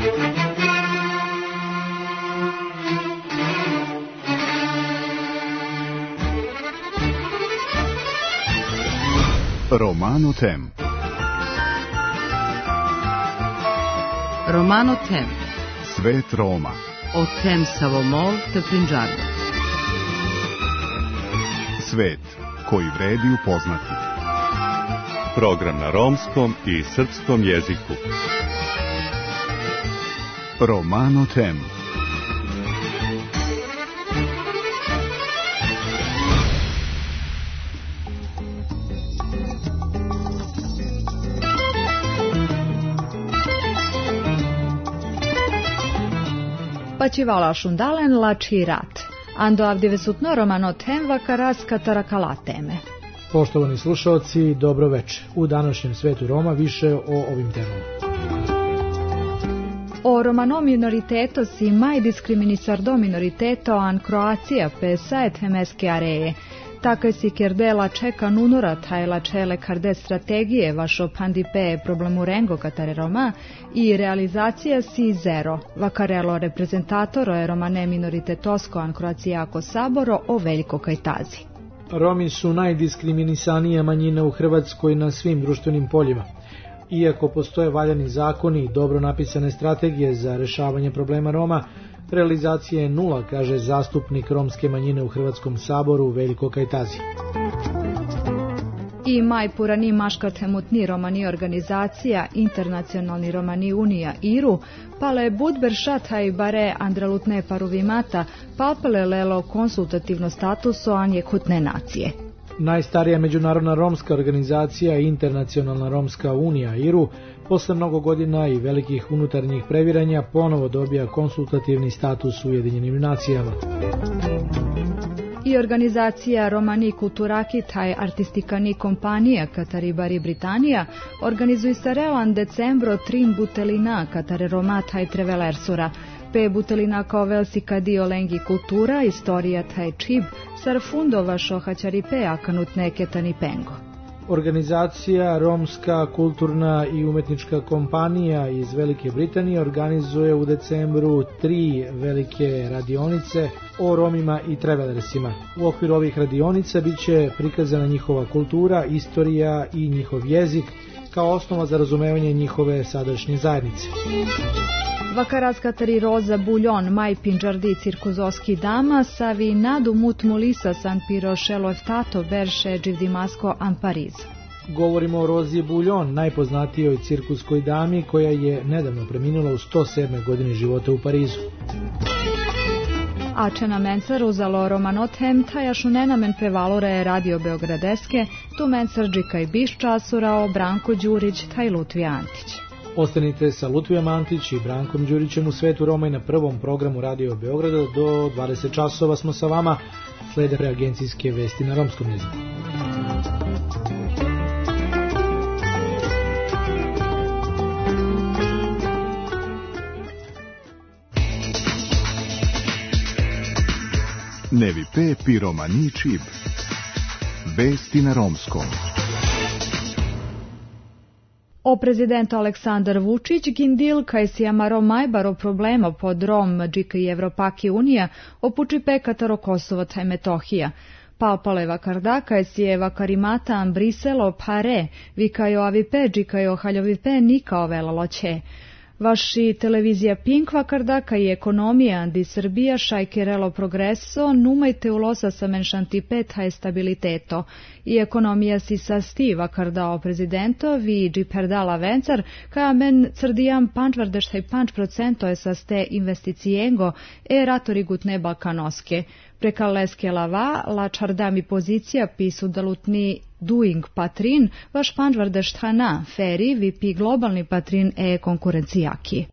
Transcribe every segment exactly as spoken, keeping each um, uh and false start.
Romano Tem. Romano Tem. Svet Roma. O tem Savomol te Punjaba. Svet koji vredi upoznati. Program na romskom i srpskom jeziku. Romano Tem. Pačivala šundalen lači rat. Ando avdivesutno Romano Tem vakaras katarakala teme. Poštovani slušalci, dobro večer. U današnjem svetu Roma više o ovim temama. O romano minoriteto si mai discriminisardo minoriteto an Croația pe saet hemeske areje. Така си кердела чека нунора тајла челе карде стратегije vašo pandipe problemu rengo katare Roma i realizacija si zero. Vakarelo reprezentatoro je romane minoritetosko an Croacijako saboro o Veljko Kajtazi. Romi su najdiskriminisanija manjina u Hrvatskoj na svim društvenim poljima. Iako postoje valjani zakoni i dobro napisane strategije za rešavanje problema Roma, realizacija je nula, kaže zastupnik romske manjine u Hrvatskom saboru Veljko Kajtazi. I maj purani maškartemutni romani organizacija Internacionalni romani unija Iru, pale budber šataj bare andralutne paruvimata, palpele lelo konsultativno statuso anje kutne nacije. Najstarija međunarodna romska organizacija Internacionalna romska unija Iru posle mnogo godina i velikih unutarnjih previranja ponovo dobija konsultativni status u Ujedinjenim nacijama. I organizacija Romani Kulturaki taj artistikani kompanija Katari Bari Britanija organizuju sarelan decembro trin butelina Katare Roma taj trevelersura. Pe butelina kao velsika dio lengi kultura, istorija taj čib, sarfundova šohaćaripe akanut neketani pengo. Organizacija Romska kulturna i umetnička kompanija iz Velike Britanije organizuje u decembru tri velike radionice o Romima i trevelersima. U okviru ovih radionica biće prikazana njihova kultura, istorija i njihov jezik kao osnova za razumevanje njihove sadašnje zajednice. Vakaras Katari Roza Buljon, Maj Pinđardi Cirkuzoski Dama, Savi Nadu Mut Mulisa San Piro Šeloftato Berše Dživdimasko Ampariz. Govorimo o Rozi Buljon, najpoznatijoj cirkuskoj dami koja je nedavno preminula u sto sedmoj godini života u Parizu. Ačena mencar uzalo Romano Tem, tajašu nenamen pevalore radio Beogradeske, tu mencar Džikaj Bišča surao Branko Đurić, taj Lutvija Antić. Ostanite sa Lutvijom Antić i Brankom Đurićem u svetu Roma i na prvom programu Radio Beograda. Do dvadeset časova smo sa vama, slede reagencijske vesti na romskom jeziku. Nevi pe piromani čib. Vesti na romskom. O prezidentu Aleksandar Vučić, Gindil, kaj si amaro majbaro problema pod Rom, Džika i Evropaki unija, opuči pekataro Kosovo taj Metohija. Palpaleva karda, kaj si je vakarimata ambriselo pare, vikajo avipe, džikajo haljovipe, nikao velalo će. Vaši televizija Pink vakardaka i ekonomija di Srbija šajkerelo progreso, numajte ulosa sa menšantipe taj stabiliteto. I ekonomija si sasti vakardao prezidento, vi džiperdala vencar, ka men crdijan pančvardeštaj panč procento je saste investicijengo, e ratori gutne balkanoske. Preka leske lava, la čardami pozicija pisu dalutni doing patrin, vaš pančvardeštana, feri, vi pi globalni patrin e konkurencijaki.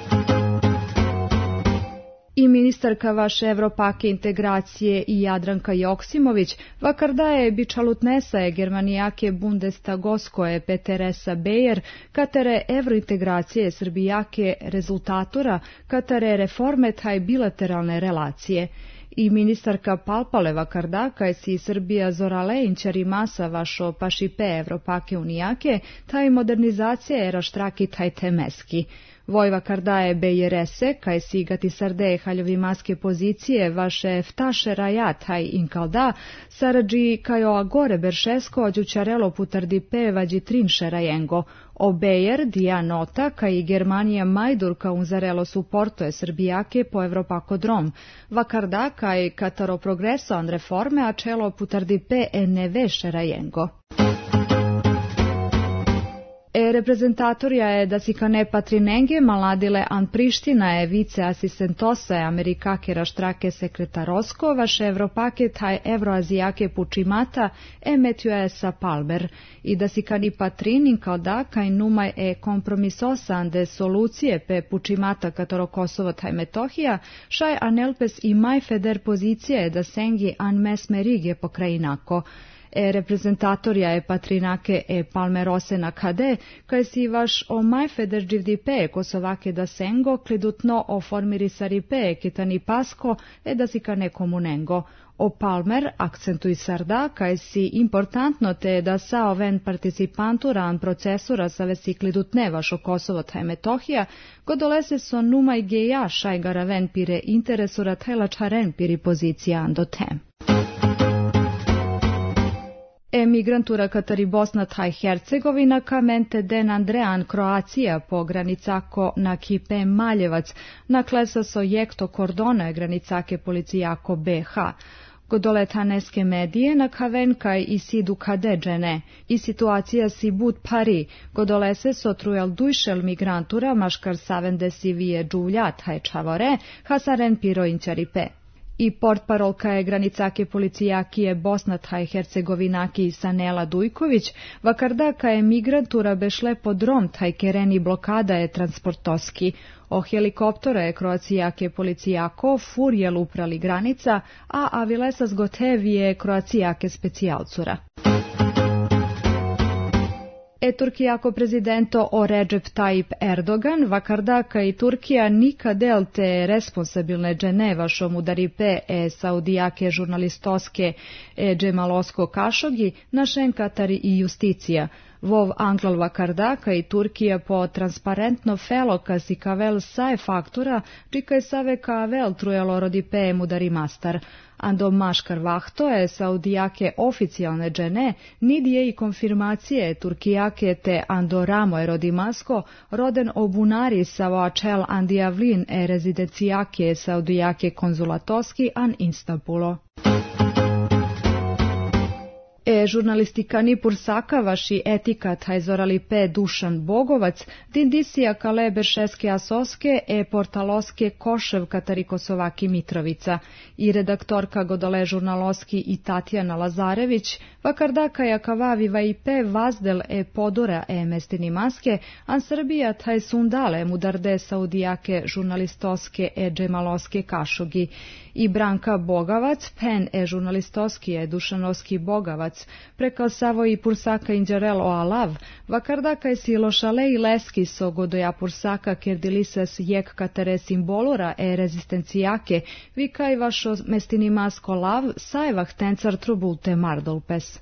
I ministarka vaše Evropake integracije i Jadranka Joksimović vakardaje bičalutnesa je Germanijake Bundestagoskoje Peteresa Bejer katere evrointegracije Srbijake rezultatora katere reforme taj bilateralne relacije. I ministarka Palpaleva kardaka je si Srbija zorale inčari masa vašo pašipe Evropake unijake, taj modernizacija era štraki taj temeski. Vojva kardaje bejrese, kaj si gati sarde haljovi maske pozicije vaše vtaše rajat haj inkalda, sarađi kajo agore beršesko đučarelo putardi pevađi trinše rajengo. Obejer, dija nota, kaj Germanija majdurka unzarelo suporto je Srbijake po Evropako drom. Vakarda, kaj kataro progreso an reforme, a čelo putardi pe e neveše rajengo. E reprezentatorja je da si kane patrinenge maladile an Priština je vice asistentosa je Amerikake raštrake sekretarosko, vaše Evropake taj Evroazijake pučimata e metjue sa Palmer. I da si kani patrinin kao da kaj numaj e kompromisosan de solucije pe pučimata katoro Kosovo taj Metohija, šaj anelpes i maj feder pozicije da sengi an mesmerige pokrajinako. E reprezentatorja je patrinake e palmerose na kade, kaj si vaš o maj feder dživdipe kosovake da sengo, klidutno o formiri saripe kitani pasko, e da si ka nekomunengo. O Palmer akcentui sarda, kaj si importantno te da sa oven participantura an procesura sa vesi klidutne vašo Kosovo taj Metohija, godolese so numaj geja šaj garaven pire interesura tela čaren piri pozicija ando tem. Emigrantura Katari Bosna taj Hercegovina kamente den Andrean Kroacija po granicako na Kipe Maljevac, na klesa so jekto kordona granicake policijako be ha. Godole taneske medije na kavenkaj i sidu kadeđene, i situacija si bud pari, godolese so trujal dujšel migrantura maškar savende si vije džuvlja taj čavore, hasaren piro inčaripe. I portparolka je granicake policijaki Bosna taj Hercegovinaki Sanela Dujković, vakardaka je migrantura bešle podrom taj kereni blokada je transportoski. O helikoptore je Kroacijake policijako furjel uprali granica, a avilesas gotevije Kroacijake specijalcura. E Turkijako prezidento o Recep Tayyip Erdogan, vakardaka i Turkija nikadel te responsabilne džene vašom udaripe e saudijake žurnalistoske e džemalosko kašogi, našen Katari i justicija. Vov anglal vakardaka i Turkija po transparentno felo kasi kavel sae faktura, čikaj save kavel trujelo rodipe mudari mastar. Ando maškar vahto je saudijake oficijalne džene, nidije i konfirmacije Turkijake te ando ramo je rodimasko, roden obunari savoačel andijavlin e rezidencijake saudijake konzulatoski an Istanbulo. E žurnalistikani pursaka vaši etika taj zoralipe Dušan Bogovac, dindisija kale beršeske asoske e portaloske Košev Katari Kosovaki Mitrovica i redaktorka godole žurnaloski i Tatjana Lazarević, vakardaka jakavaviva i pe vazdel e podora e mestini maske, an Srbija taj sundale mudarde saudijake žurnalistoske e džemaloske kašogi i Branka Bogavac, pen e žurnalistoski e Dušanoski Bogavac, prekal savo i pursaka inđarel o alav, vakardaka je si lošale i leski so godoja pursaka kerdilisas jek katere simbolura e rezistencijake, vikaj vašo mestini masko lav, sajvah tencar trubulte mardolpes.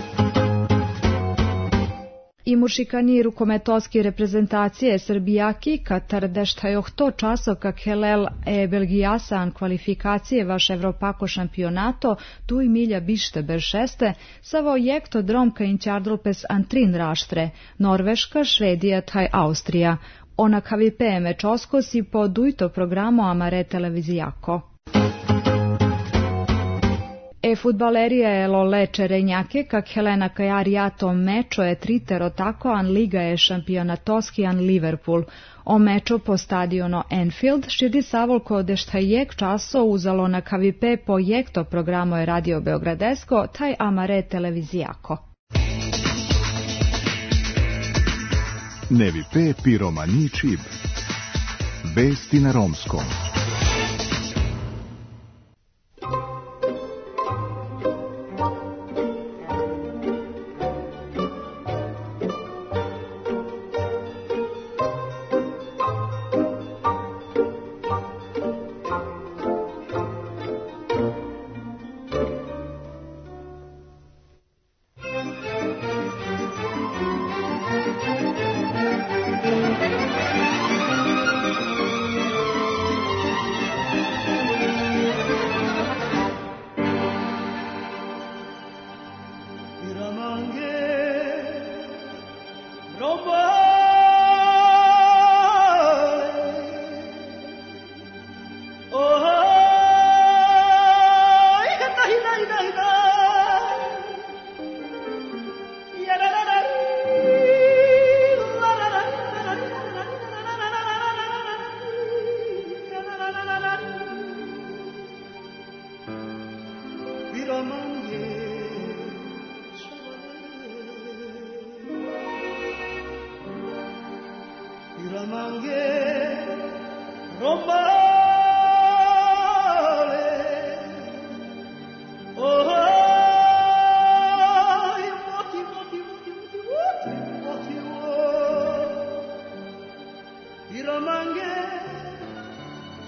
I mušikani rukometoski reprezentacije Srbijaki, Katar deštajoh to časo kak helel e Belgijasan kvalifikacije vaš Evropako šampionato, tu i milja bište beršeste, savo jekto dromka inčardrupes antrin raštre, Norveška, Švedija taj Austrija. Ona kavipe mečosko si po dujto programu Amare televizijako. E futbalerija je lole čerenjake, kak Helena Kajarijato mečo je tritero tako an liga je šampionatoski an Liverpool. O mečo po stadiono Anfield širdi savolko deštajek časo uzalo na kavipe po jekto programo je Radio Beogradesko, taj Amare televizijako. Nevi pe piroma ničib. Vesti na romskom.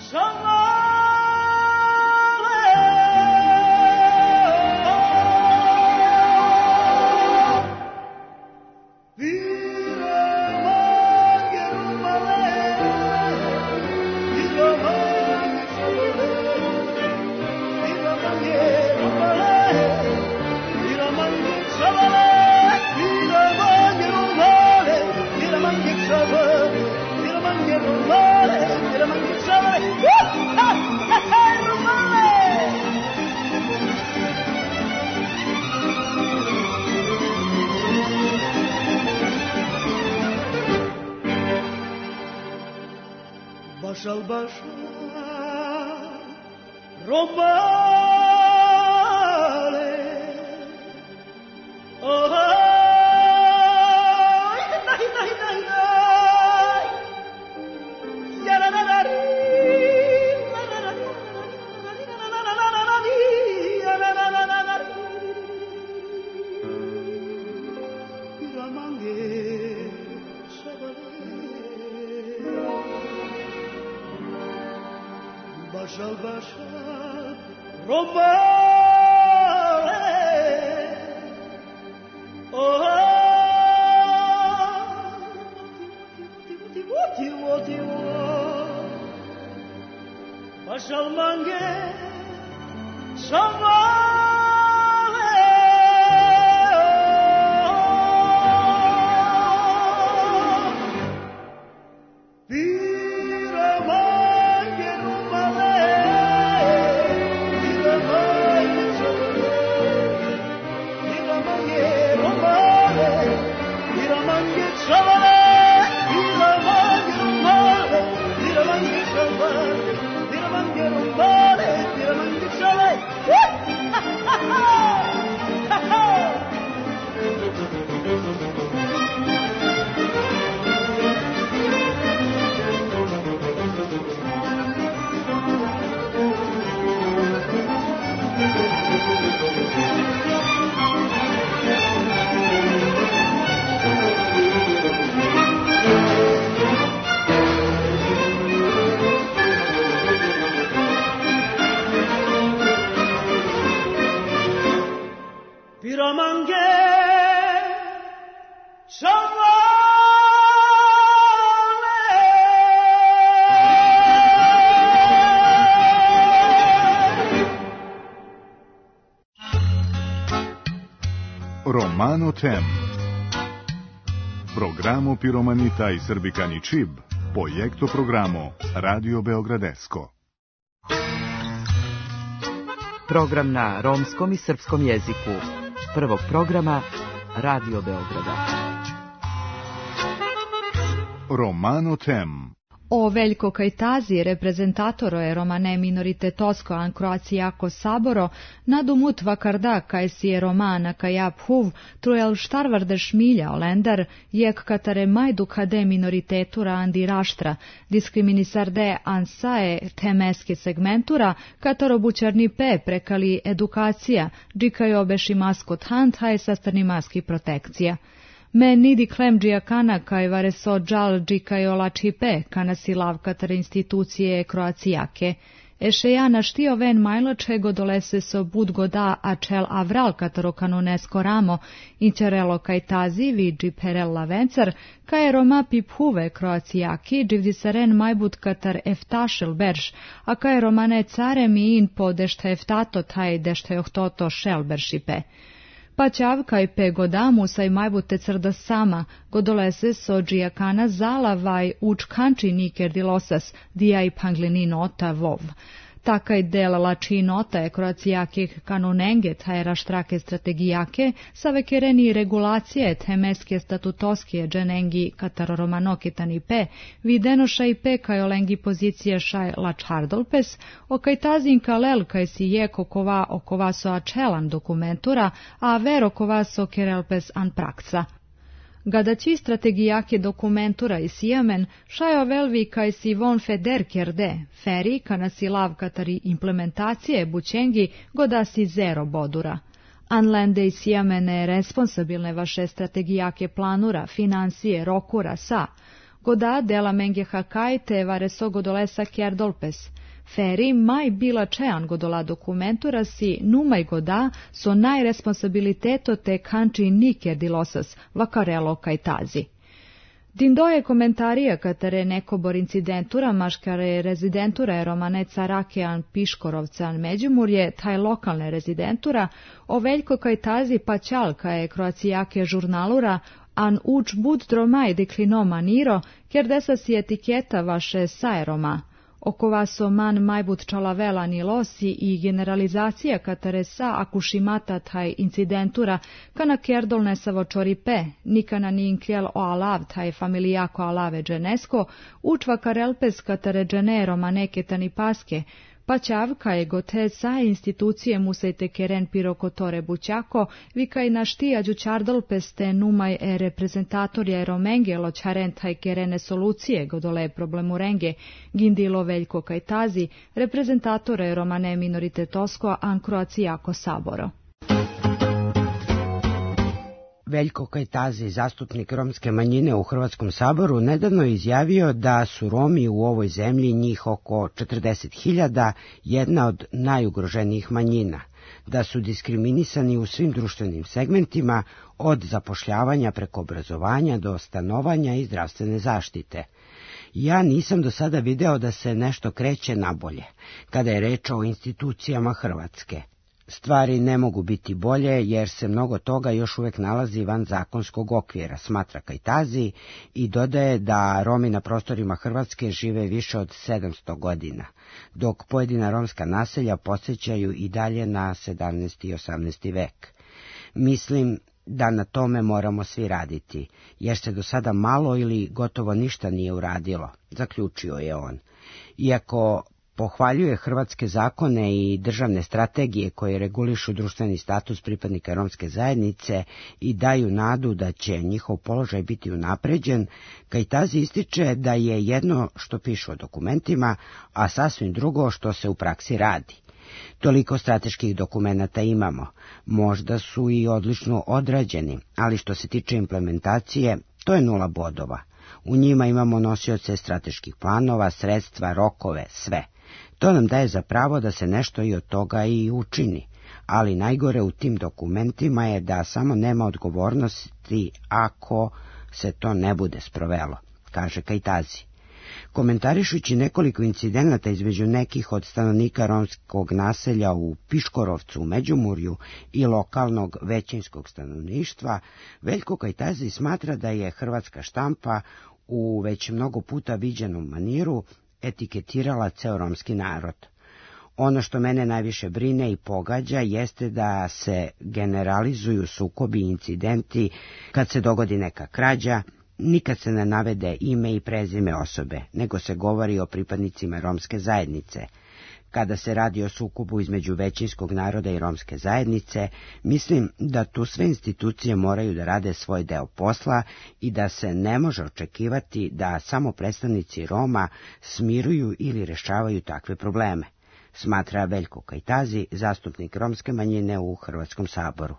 Başal başa robale oh nay nay nay nay ya la la la la la la la la la la Ramange Başal başa robale oh tivo tivo tivo başal mange şavale Piramange Romano Tem. Programo Piromanita i Srbikani Čib. Projekto programo Radio Beogradesko. Program na romskom i srpskom jeziku. Prvog programa Radio Beograda. Romano Tem. O Veljko Kajtazi, reprezentatoro je romane minoritetosko an Kroacijako saboro, nadumut vakarda kaj si je romana kaj aphuv, trujel štarvarde šmilja olendar, jek katare majdu kade minoritetura andi raštra, diskriminisarde ansae temeski segmentura, kataro bučarni pe prekali edukacija, džikaj obeši maskot hand, haj sastrni maski protekcija. Me nidi klemđija kana kaj vare so džal džikaj olači pe, kana si lav katare institucije Kroacijake. Eše ja naštio ven majlače godolese so budgo da a čel avral kataro kanunesko ramo, inčerelo Kajtazi vidži perel lavencar, kaj roma piphuve Kroacijaki, dživdisaren majbud katar eftašel berš, a kaj romane care mi in po dešte eftato taj dešte ohtoto šel beršipe. Pa čavka i pe godamu saj majbute crda sama, godolese so džijakana zala vaj uč kanči niker dilosas, dija i panglini nota vov. Takaj del lači nota je Kroacijakih kanunenge, taj raštrake strategijake, savekereni regulacije temeske statutoskije dženengi kataroromanokitani pe, videno šaj pe kaj olengi pozicije šaj lačardolpes, o kaj tazin kalel kaj si je kokova okova so ačelan dokumentura, a ver okova so kerelpes an praksa. Gadaći strategijake dokumentura i sijamen, šajo velvi kaj si von feder kerde, feri kana si lav katari implementacije bućengi goda si zero bodura. Anlende i sijamene responsabilne vaše strategijake planura, financije, rokura sa, goda dela menge hakaj te vareso godolesa kjerdolpes. Feri mai bila čean godola dokumentura si numai goda so najresponsabiliteto te kanči niker dilosas vakarelo kajtazi. Dindoje komentarija katare nekobor incidentura maškare rezidentura romaneca Rakean Piškorovcan Međimurje, taj lokalne rezidentura, o veljko kajtazi paćalka je kroacijake žurnalura, an uč bud dromaj deklino maniro, kjer desa si etiketa vaše saeroma. Oko vaso man majbut čalavela ni losi i generalizacija katare sa akušimata taj incidentura kana kjerdolne savo čoripe, nikana ni inkljel o alav taj familijako alave dženesko, učva karelpes katare dženero maneke tani paske, pa čavka je gote sa institucije musejte keren pirokotore bućako, vika i naštija đučardolpes te numaj e reprezentatorja romenge loćaren taj kerene solucije godole problemu renge, gindilo veljko kajtazi, reprezentatore romane minoritetosko an Kroacijako saboro. Veljko Kajtazi, zastupnik romske manjine u Hrvatskom saboru, nedavno je izjavio da su Romi u ovoj zemlji, njih oko četrdeset hiljada, jedna od najugroženijih manjina, da su diskriminisani u svim društvenim segmentima, od zapošljavanja preko obrazovanja do stanovanja i zdravstvene zaštite. Ja nisam do sada video da se nešto kreće nabolje, kada je reč o institucijama Hrvatske. Stvari ne mogu biti bolje jer se mnogo toga još uvijek nalazi van zakonskog okvira, smatra Kajtazi i dodaje da Romi na prostorima Hrvatske žive više od sedamsto godina, dok pojedina romska naselja podsjećaju i dalje na sedamnaesti i osamnaesti vek. Mislim da na tome moramo svi raditi, jer se do sada malo ili gotovo ništa nije uradilo, zaključio je on. Iako pohvaljuje hrvatske zakone i državne strategije koje regulišu društveni status pripadnika romske zajednice i daju nadu da će njihov položaj biti unapređen, Kajtazi ističe da je jedno što piše o dokumentima, a sasvim drugo što se u praksi radi. Toliko strateških dokumenata imamo, možda su i odlično odrađeni, ali što se tiče implementacije, to je nula bodova. U njima imamo nosioce strateških planova, sredstva, rokove, sve. To nam daje za pravo da se nešto i od toga i učini, ali najgore u tim dokumentima je da samo nema odgovornosti ako se to ne bude sprovelo, kaže Kajtazi. Komentarišući nekoliko incidenata između nekih od stanovnika romskog naselja u Piškorovcu u Međimurju i lokalnog većinskog stanovništva, Veljko Kajtazi smatra da je hrvatska štampa u već mnogo puta viđenom maniru etiketirala ceo romski narod. Ono što mene najviše brine i pogađa jeste da se generalizuju sukobi i incidenti kad se dogodi neka krađa, nikad se ne navede ime i prezime osobe, nego se govori o pripadnicima romske zajednice. Kada se radi o sukobu između većinskog naroda i romske zajednice, mislim da tu sve institucije moraju da rade svoj deo posla i da se ne može očekivati da samo predstavnici Roma smiruju ili rešavaju takve probleme, smatra Veljko Kajtazi, zastupnik romske manjine u Hrvatskom saboru.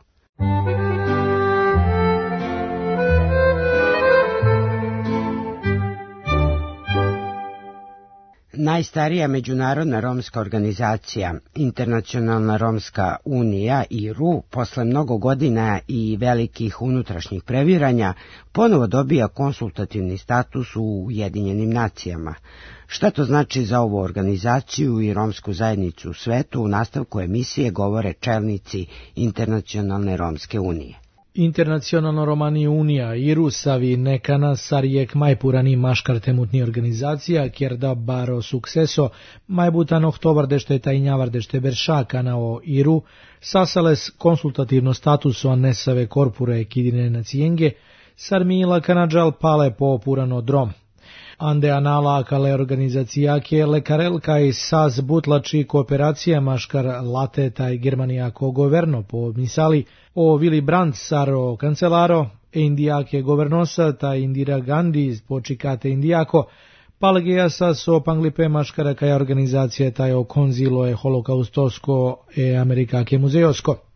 Najstarija međunarodna romska organizacija, Internacionalna romska unija I R U, posle mnogo godina i velikih unutrašnjih previranja, ponovo dobija konsultativni status u Ujedinjenim nacijama. Šta to znači za ovu organizaciju i romsku zajednicu u svetu, u nastavku emisije govore čelnici Internacionalne romske unije. Internacionalno Romani Unija I R U savi nekana sarjek majpurani maškartemutni organizacija, kjer da baro sukseso majbutan oktobar dešte tajnjavar dešte beršakana o I R U, sasales konsultativno statuso nesave korpure kidine nacijenge, sarmila kanadžal pale po purano drom. Ande anala kale organizacijake lekarelka i saz butlači kooperacija maškar late taj germanijako governo po misali o Willy Brandt saro kancelaro e indijake governosa ta Indira Gandhi počikate indijako palgeja sa so panglipe maškara kaj organizacija taj o konzilo e holokaustosko e amerikake muzejosko.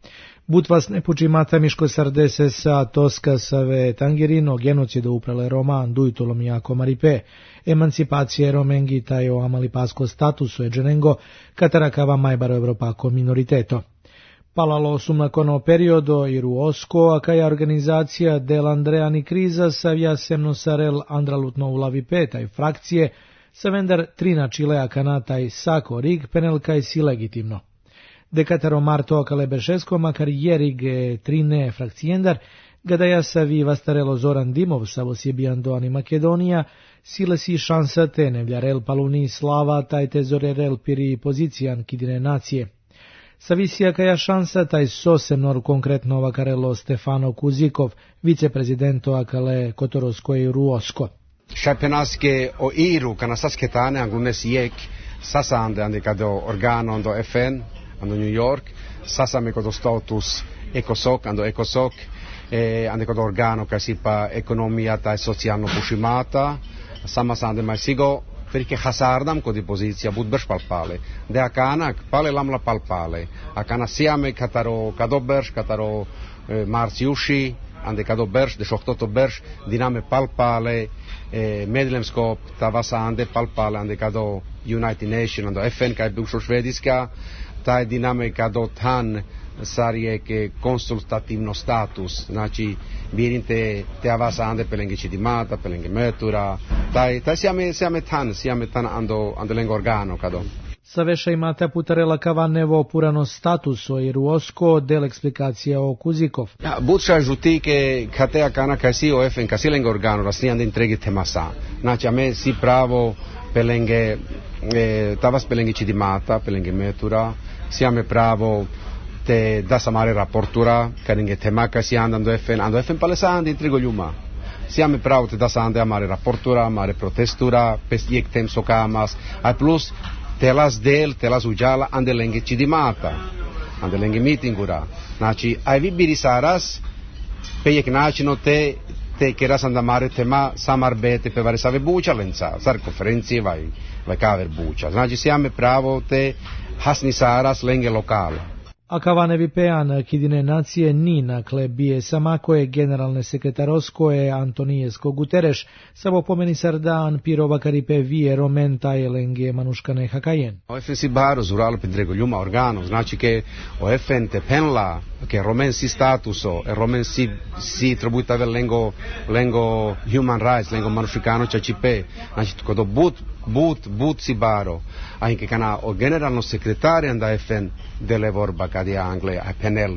Butvas nepučimata Miško Sardese sa Toska Save Tangerino, genocido uprale Roma, Dujtulom jako Maripe, emancipacije Romengi tajo amalipasko statusu eđenengo, katarakava majbaro Evropako minoriteto. Palalo sumnakono periodo i ruosko, a kaja organizacija del Andreani kriza savja semno sarel andralutno ulavi petaj frakcije, sa vendar trina čilea kanataj sako rig penelkaj si legitimno. Decatero marto akale beršesko makar jerig trine frakcijendar, gadaja savi vastarelo Zoran Dimov sa vosjebiando ani Makedonija, sile si šansa te nevljarel paluni slava taj te zorerel piri pozicijan kidine nacije. Savisija kaja šansa taj sosemnor konkretno vakarelo Stefano Kuzikov, viceprezidento akale Kotorosko i Ruosko. Šajpenaske o iru kanasasketane angunes jek sasande ande kado organo ando F N ando New York, sasame kado status ECOSOC ando ECOSOC, e ande kado organo kasipa ekonomija taj socijalno pušimata, sama sande mai sigo perché hasardam kodi pozicija bud brš palpale. De akanak pale lamla palpale. Akana siame kataro kado brš, kataro e, marciuši, ande kado brš, de šohtoto brš, diname palpale, e, medlemskop tavasa ande palpale, ande kado United Nations, ando F N kaj bivšo švediska, taj diname kado tan sarije konsultativno status, znači birinte te avasa ande pelenge cidimata, pelenge metura, taj, taj siame, siame tan, siame tan ando, ando lengo organo kado. Saveša imate putarela kavanevo purano statuso i ruosko del explicacija o Kuzikov. Ja, budša žuti ke katea kana kaj si o F N, kaj si lengo organo, rasni ande intregi temasa. Znači, a me si pravo pelenge, eh, tavas pelenge cidimata, pelenge metura, siame pravo te da samare raportura, karinge temaka si andando F N, ando F N palesande intrigo ljuma. Siame pravo te da sande amare raportura, amare protestura, pes jek tem sokamas, a plus telas del, telas ujala, ande lenge cidimata, ande lenge mitingura. Znači, aj vi birisaras, pe jek načino te, te keras andamare tema samarbete pe vare save buča lenca, sar konferencije vaj, vaj kaver buča. Znači, siame pravo te hasnisaras lenge lokale. A kavanevi pean kidine nacije Nina klebije samako je generalne sekretarosko je Antonijesko Guterres, savo pomeni sardan pirova karipe vie romenta elenge manuškane hakajen. O F N si baro zuralo pedrego ljuma organo, znači ke o F N te penla, ke romen si statuso, e romen si, si tributave lengo, lengo human rights, lengo manušikano čačipe, znači kodo but, but, but si baro, a inke kana o generalno sekretari anda F N dele vorba kadi Angle, a penel,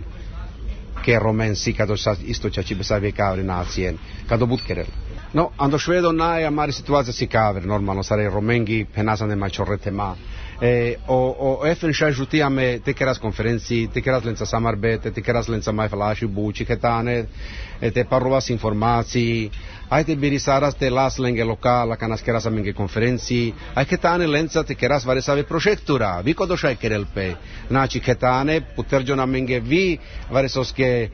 ke romen si kado isto čačipe savje kavri nacien, kado but kerel. No, ando švedo naja mari situacija si kavri, normalno, sare romengi penasane ma čorrete ma. E, o, o F N šaj žutijame te keras konferenciji, te keras lenca samarbete, te keras lenca mai falaši buči ketane, e, te parlovas informaciji, ajte birisaras te las lenge lokala, kanas keras amenge konferenciji, aj ketane lenca te keras vare save prošektura, vi kodo šaj kerelpe, znači ketane puterđo namenge vi vare soske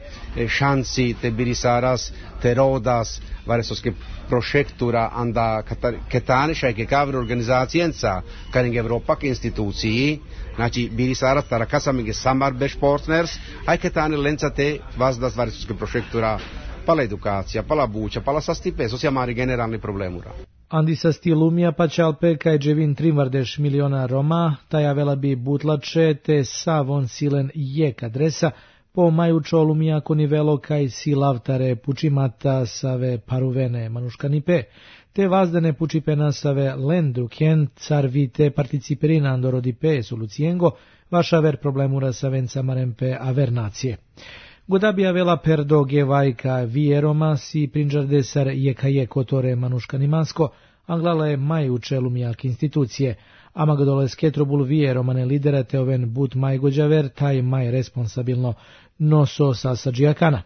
šanci te birisaras, te rodas, vare soske prošektura, anda ketane šaj ke kavre organizacijenca, karing Evropa ke instituciji, znači birisaras tarakasamengi samarbeš partners, aj ketane lenca te vazdas vare soske prošektura, pala edukacija, pala buča, pala sastipe, so siamari generalni problemura. Andi sa stilumija pa čalpe kaj dževin trimvardeš miliona Roma, taja vela bi butlače te sa von silen jek adresa, po majučo lumijako nivelo kaj si lavtare pučimata save paruvene manuškanipe, te vazdane pučipena save lendruken car vite participerina andorodipe solucijengo, vaša ver problemura savenca marempe aver nacije. Godabija vela perdo gevajka vieroma si prinđardesar jekaje kotore manuškanimansko, anglala je majuče lumijak institucije, ama godole sketrobul vieromane lidera te oven but majgođaver, taj maj responsabilno noso sasađijakana.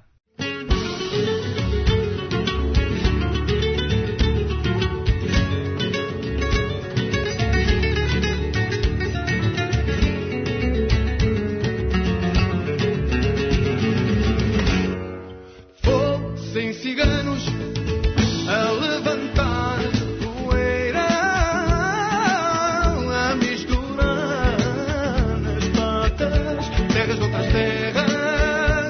Terras, outras terras.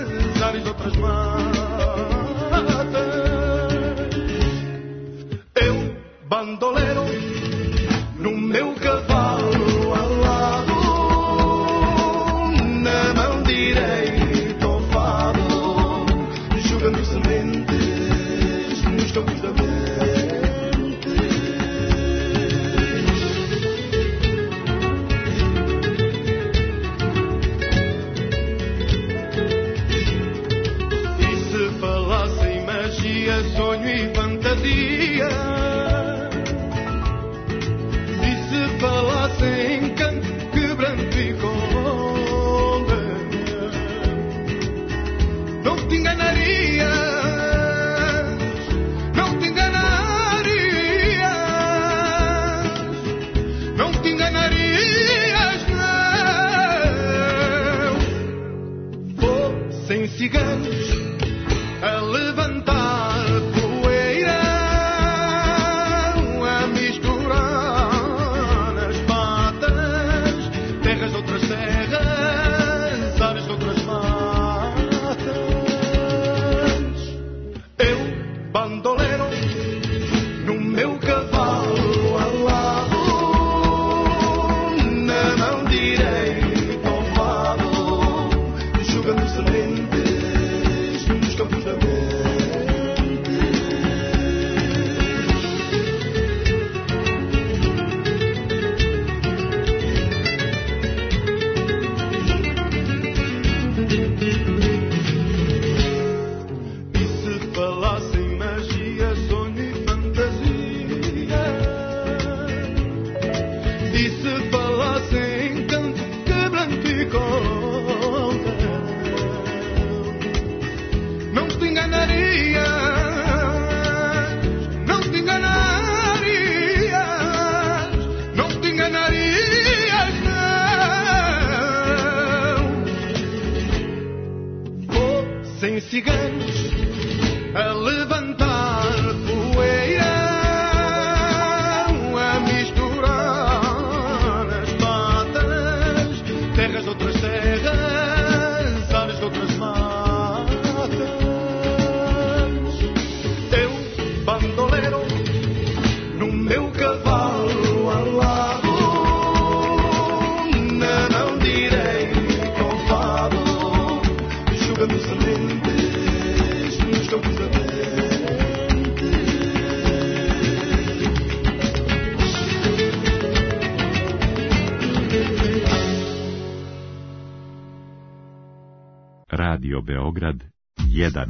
ciganos a levantar poeira, a misturar nas patas, terras de outras terras, ares de outras matas. Eu, bandoleiro, no meu cavalo alado, na mão direita ao fado, jogando sementes nos campos da mente. E se falassem magia, sonho e fantasia, e se falassem canto, quebranto e cordel, não te enganarias, não te enganarias, não te enganarias, não. Fossem ciganos a levantar poeira, a misturar nas patas, terras de outras terras, ares de outras matas. Eu, bandoleiro, no meu cavalo alado, na mão direita ao fado, jogando sementes nos campos da mente. Radio Beograd jedan.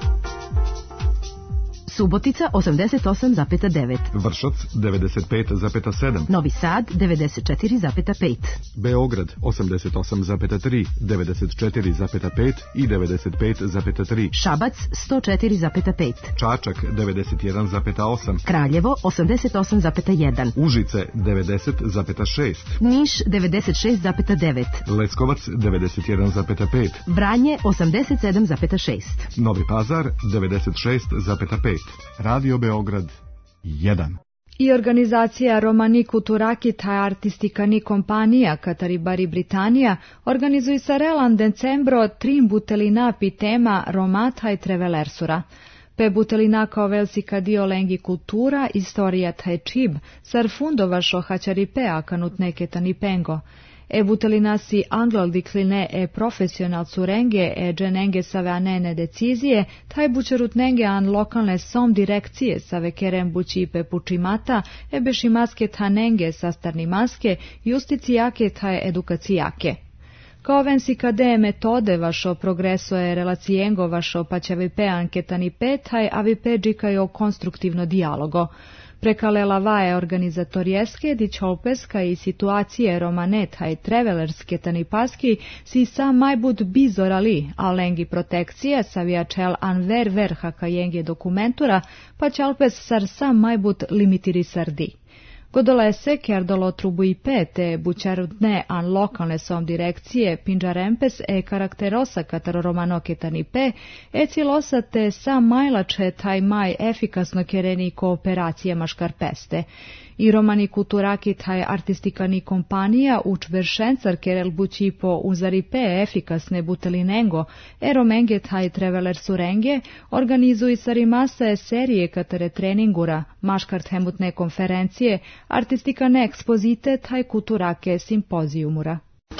Subotica osamdeset osam zarez devet, Vršac devedeset pet zarez sedam. Novi Sad devedeset četiri zarez pet, Beograd osamdeset osam zarez tri, devedeset četiri zarez pet i devedeset pet zarez tri. Šabac sto četiri zarez pet, Čačak devedeset jedan zarez osam. Kraljevo osamdeset osam zarez jedan, Užice devedeset zarez šest. Niš devedeset šest zarez devet, Leskovac devedeset jedan zarez pet. Vranje osamdeset sedam zarez šest. Novi Pazar devedeset šest zarez pet. Radio Beograd jedan. I organizacija Romani Kulturakita artistikani kompanija Kataribari Britanija organizuju sa relan decembro trim butelinapi tema Romata i Trevelersura. Pe butelinaka ovelsika dio lengi kultura, istorija taj čib, sar fundovašo hačaripea kanut neketani pengo. E butelinasi anglal dikline e profesional curenge e dženenge save anene decizije, taj bučerutnenge an lokalne som direkcije save kerem bučipe pučimata, e bešimaske tanenge sastarnimaske, justicijake taj edukacijake. Kao vensi kade metode vašo progreso je relacijengo vašo paćavipe anketani petaj, a vipe džikajo konstruktivno dijalogo. Prekalela vaje organizatorijeske, dičolpeska i situacije romaneta i trevelerske tanipaski si sa majbud bizorali, a lengi protekcije savijačel an ver verha ka jenge dokumentura, pa čalpes sar sa majbud limitiri sardi. Godolese kerdolo trubu i pete bučarutne an lokalne som direkcije pinđarempes e karakterosa katar romanoketani pe e cilosate sa majlače taj maj efikasno kereni kooperacije maškarpeste. I romani kulturaki taj artistikani kompanija uč veršencar kerel bući po uzari pe efikasne butelinengo e romenge taj treveler surenge organizuju sarimasa serije katare treningura, maškart hemutne konferencije, artistikane ekspozite taj kulturake simpozijumura.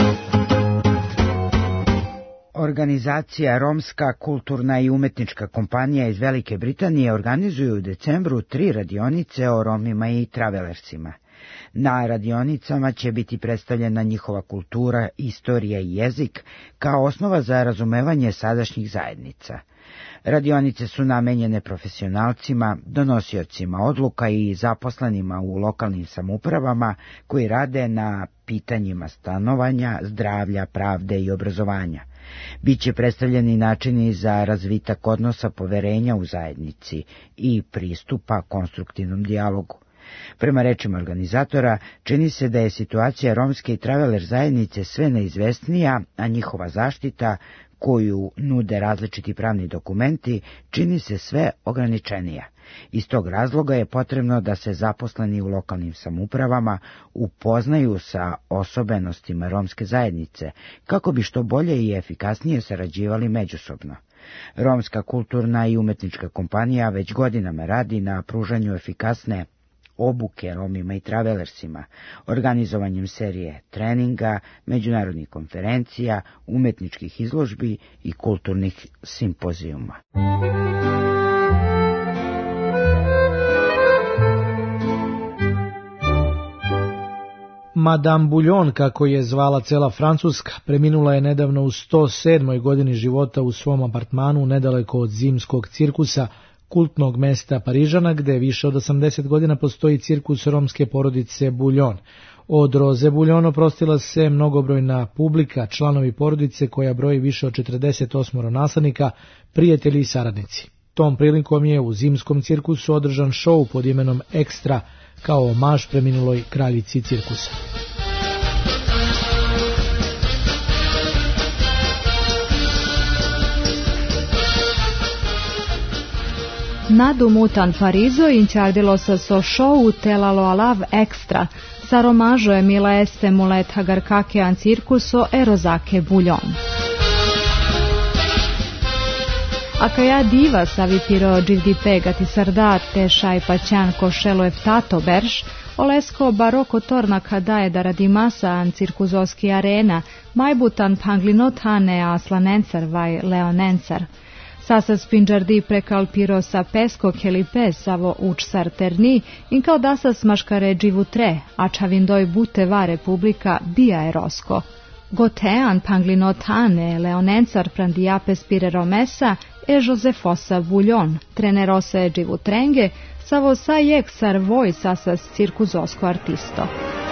Organizacija Romska kulturna i umetnička kompanija iz Velike Britanije organizuju u decembru tri radionice o Romima i travelersima. Na radionicama će biti predstavljena njihova kultura, istorija i jezik kao osnova za razumevanje sadašnjih zajednica. Radionice su namenjene profesionalcima, donosiocima odluka i zaposlenima u lokalnim samoupravama koji rade na pitanjima stanovanja, zdravlja, pravde i obrazovanja. Biće predstavljeni načini za razvitak odnosa poverenja u zajednici i pristupa konstruktivnom dijalogu. Prema rečima organizatora, čini se da je situacija romske i traveler zajednice sve neizvesnija, a njihova zaštita koju nude različiti pravni dokumenti, čini se sve ograničenija. Iz tog razloga je potrebno da se zaposleni u lokalnim samoupravama upoznaju sa osobenostima romske zajednice, kako bi što bolje i efikasnije sarađivali međusobno. Romska kulturna i umetnička kompanija već godinama radi na pružanju efikasne obuke Romima i travelersima, organizovanjem serije treninga, međunarodnih konferencija, umetničkih izložbi i kulturnih simpozijuma. Madame Bouillon, kako je zvala cela Francuska, preminula je nedavno u sto sedmoj godini života u svom apartmanu nedaleko od zimskog cirkusa, kultnog mesta Parižana, gde više od osamdeset godina postoji cirkus romske porodice Bouillon. Od Roze Bouillon oprostila se mnogobrojna publika, članovi porodice koja broji više od četrdeset osam naslednika, prijatelji i saradnici. Tom prilikom je u zimskom cirkusu održan šou pod imenom Ekstra, kao omaž preminuloj kraljici cirkusa. Nadu mutan Parizo inciardilo sa so show telalo alav extra, sa romažo je mila este mulet hagarkake an circuso e rozake Bouillon. Akaja diva savipiro givdipe gati sardate šaj paćan košelo eftato berš, olesko baroko torna kadaje da radimasa an cirkuzoski arena, majbutan panglinotane aslanencar vaj leonencar. Sasa spinđardi prekalpiro sa pesko kelipe savo uč sarterni, in kao da sa smaškare dživutre, a čavindoj buteva republika bija erosko. Gotean panglinotane leonencar prandiape spire romesa e Josefosa Bouillon, trenerose dživutrenge, savo sa jek sarvoj sasas cirkuzosko artisto.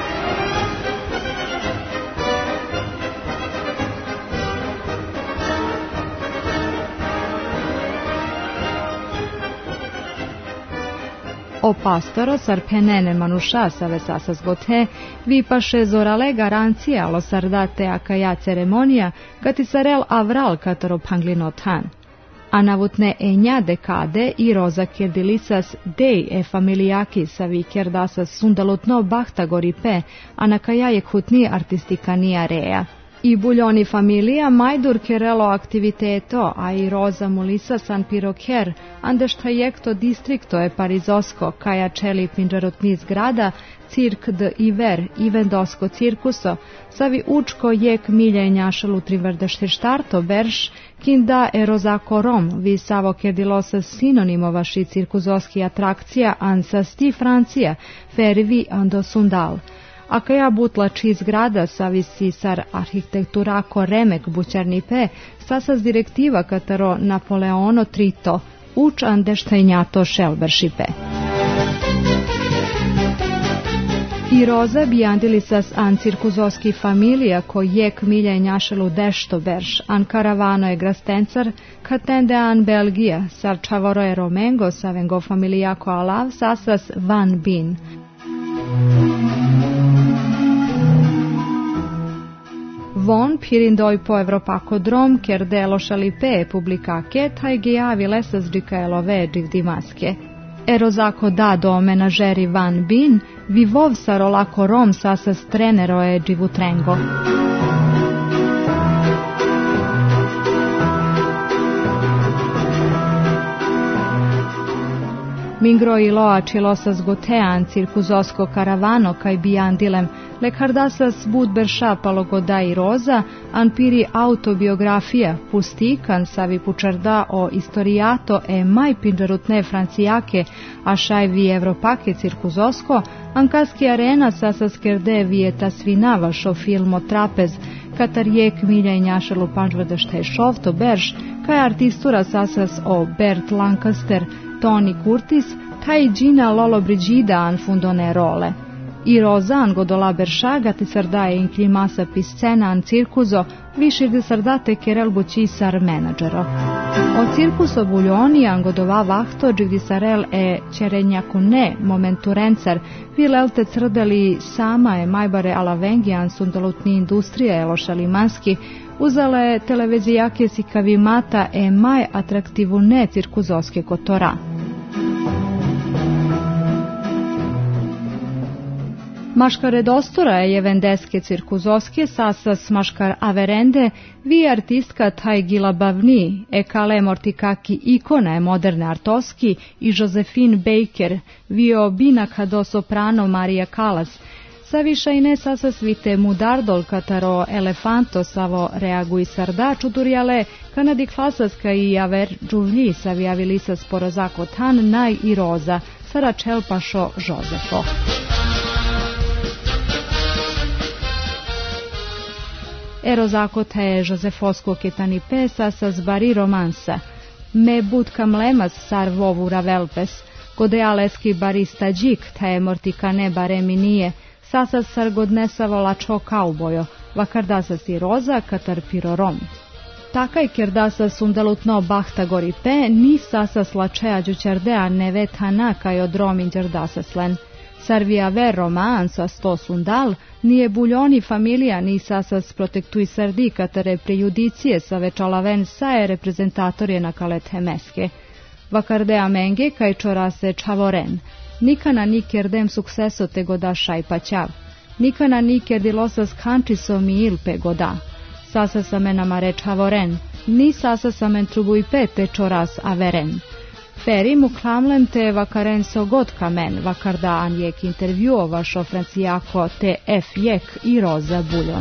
O pastoro sarpenene manuša save sasas gote, vi paše zorale garancija lo sardate akaja ceremonija, gati sarel avral kataro panglinotan. A navutne enja dekade i roza kirdilisas dej e familijaki savi kjerdasas sundalutno bahta goripe, a nakaja je hutni artistikanija reja. I Bouilloni familija majdur kerelo aktiviteto, a i roza mulisa san piroker, ande šta jekto distrikto je parizosko, kaja čeli pinđarotni zgrada, cirk d iver, ivendosko cirkuso, savi učko jek milje njašalu trivrdešte štarto berš, kinda e rozako rom, vi savo kerdilosa sinonimovaši cirkuzoski atrakcija, ansa sti Francija, fervi ando sundal. A kaja butla či zgrada savisi sar arhitekturako remek bućarnipe, sasas direktiva kataro Napoleono trito, uč andeštajnjato šelberšipe. I roza bi andili sas an cirkuzoski familija ko jek milje njašelu dešto berš, an karavano je grastencar, katende an Belgija, sar čavoro je romengo savengo familijako alav sasas van bin. Von pirindoj po Evropako drom, ker delo šalipe publikake, taj gejavi lesas džikaelove dživdimaske. Erozako da do menažeri van bin, vivov sarolako rom sasas treneroe dživutrengo. Mingro i loa čilosas gotean cirkuzosko karavano kaj bijandilem, lekardasas budberša palogoda i roza, an piri autobiografija, pustikan savi pučarda o istorijato e maj pinđarutne francijake, a šaj vi evropake cirkuzosko, an kaski arena sasas kerde vijeta svinava šo filmo trapez, katar jek milja i njašalu pančvrdešte šovto berš, kaj artistura sasas o Bert Lancaster, Tony Curtis, taj Gina Lolo Brigida an fundone role. I rozan godola beršaga ti sardaje in klimasa piscena an cirkuzo, višir de sardate kerel bući sar menadžero. O cirkuso Bouilloni an godova vahto dživdi sarel e čerenjaku ne momentu rencar, vi lelte crdeli sama e majbare alavengi an sundalutni industrije e lošalimanski, uzale televizijake si kavimata e mai atraktivu ne cirkuzoske kotora. Maškare dostora je vendeske cirkuzoske sasas maškar averende vi artistka taj gilabavni e kale mortikaki ikone moderne artoski i Josephine Baker vio binaka do soprano Maria Callas sa više i ne sasas vite mudardol kataro elefanto savo reagui sarda čudurjale kanadi klasaska i aver džuvlji savijavili sa sporozako tan naj i roza sara čelpašo Josefo. Erozako te Josefosko ketani pesa sa zbari romansa. Me budka mlemas sar vovu ravelpes, godealeski barista džik te mortikane baremi nije, sasa sar godnesavo lačo kaubojo, vakarda si roza katar pirorom. Takaj kerdasa sundalutno bahta gori pe, ni sasa slačeja džučardea nevetana kaj odromin džardasa slen. Sarvija ver roman sa sto sundal, nije buljoni familija ni sasas protektui sardi katare prejudicije sa večalaven sae reprezentatorje na kalet hemeske. Vakardea menge kaj čorase čavoren. Nikana ni kerdem sukseso te goda šajpa ćav. Nikana ni kerdilosas kančiso mi ilpe goda. Sasa samenamare čavoren. Ni sasa samen trubuj pete čoras averen. Peri mu klamlem te vakaren so god kamen, vakarda an jek intervjuo vašo francijako te F jek i roza buljon.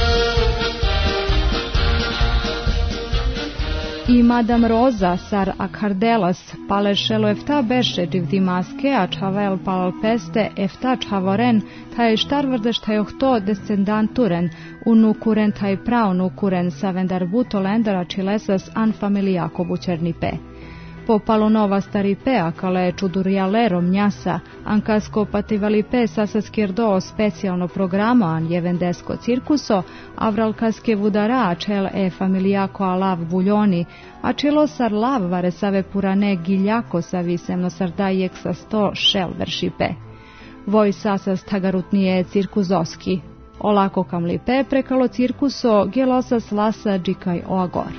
I Madame Roza sar akardelas palešelo efta beše dživdi maske, a čavel palalpeste efta čavoren, taj štarvrdeš taj ohto descendanturen, unukuren taj praunukuren sa vendarbuto lendara čilesas an familijako bučernipe. Po palonova staripea kale čudurjalerom njasa, ankasko pativalipe sasa skjerdo specijalno programo an jevendesko cirkuso, avralkaske vudara čel e familijako alav buljoni, a čelo sar lav varesave purane giljako sa visemno sardajek sa sto šel vršipe. Voj sasa stagarutnije cirkuzoski. Olako kamlipe prekalo cirkuso gelosa slasa džikaj oagor.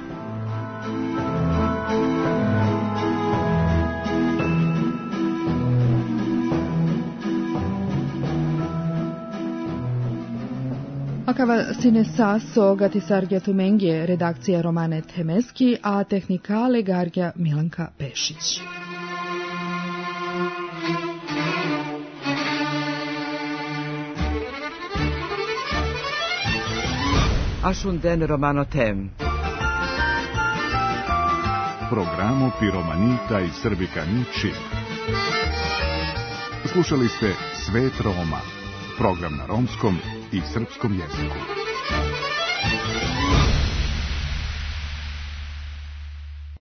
Akava sine saso gatisargja tumengje redakcija Romane Temeski, a tehnika legargja Milanka Pešić. Ashunden Romano Tem. Programo Piromanita i Srbikani Čib. Slušali ste Svet Roma, program na romskom i srpskom jeziku.